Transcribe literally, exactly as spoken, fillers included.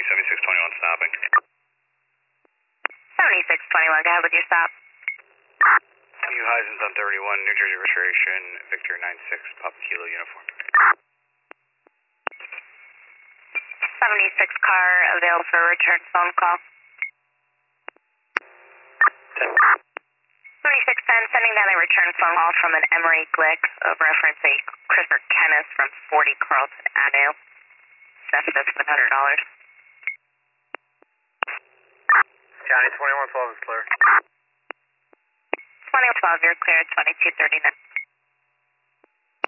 seventy-six twenty-one stopping. seventy-six twenty-one, go ahead with your stop. Hugh Heisens on thirty-one, New Jersey registration, Victor nine six, Papa Kilo uniform. seventy-six car available for a return phone call. ten. seventy-six ten, sending down a return phone call from an Emery Glick over reference a Christopher Kenneth from forty Carlton Avenue. That's seven hundred dollars. County twenty-one twelve is clear. twenty-one twelve, you're clear at twenty-two thirty-nine.